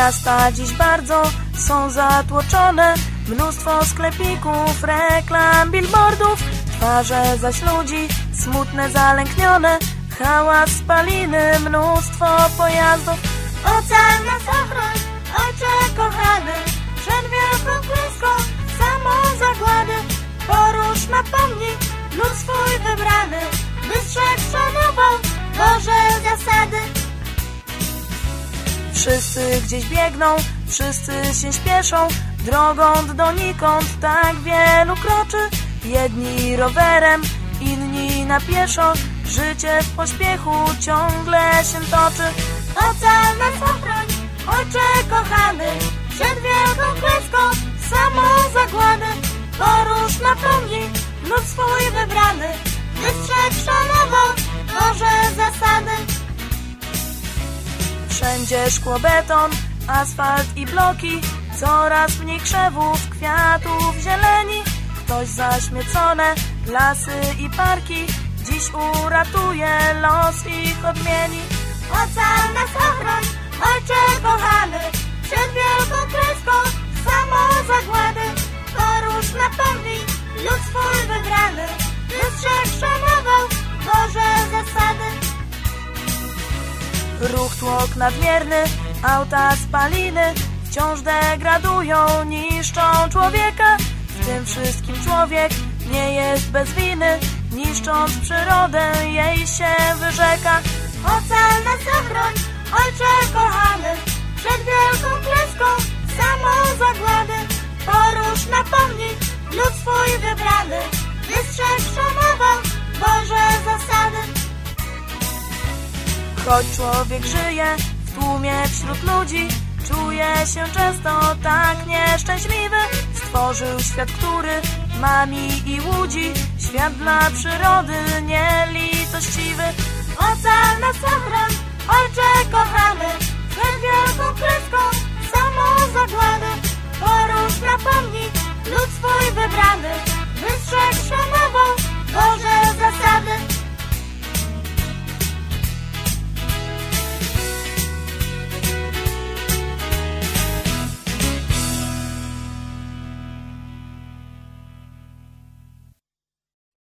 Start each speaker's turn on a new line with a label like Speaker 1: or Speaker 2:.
Speaker 1: Miasta dziś bardzo są zatłoczone, mnóstwo sklepików, reklam, billboardów, twarze zaś ludzi smutne, zalęknione, hałas, spaliny, mnóstwo pojazdów.
Speaker 2: Ocal nas ochroń, Ojcze kochany, przed wielką klęską samozagłady. Porusz, napomnij lud swój wybrany, by strzec szanował Boże zasady.
Speaker 1: Wszyscy gdzieś biegną, wszyscy się śpieszą, drogą donikąd tak wielu kroczy. Jedni rowerem, inni na pieszo, życie w pośpiechu ciągle się toczy.
Speaker 2: Ocal nas ochroń, Ojcze kochany, przed wielką klęską samozagłady. Porusz, napomnij lud swój wybrany, by strzec szanował Boże zasady.
Speaker 1: Wszędzie szkło, beton, asfalt i bloki, coraz mniej krzewów, kwiatów, zieleni. Ktoś zaśmiecone lasy i parki dziś uratuje, los ich odmieni.
Speaker 2: Ocal nas ochroń, Ojcze kochany, przed wielką klęską samozagłady. Porusz, napomnij lud swój wybrany, by strzec szanował Boże zasady.
Speaker 1: Ruch, tłok nadmierny, auta, spaliny wciąż degradują, niszczą człowieka. W tym wszystkim człowiek nie jest bez winy, niszcząc przyrodę jej się wyrzeka.
Speaker 2: Ocal nas ochroń, Ojcze kochany, przed wielką klęską samozagłady. Porusz, napomnij lud swój wybrany, by strzec szanował Boże zasady.
Speaker 1: Choć człowiek żyje w tłumie wśród ludzi, czuje się często tak nieszczęśliwy. Stworzył świat, który mami i łudzi, świat dla przyrody nielitościwy.
Speaker 2: Ocal nas ochroń, Ojcze kochany, przed wielką klęską samozagłady. Porusz, napomnij lud swój wybrany, by strzec szanował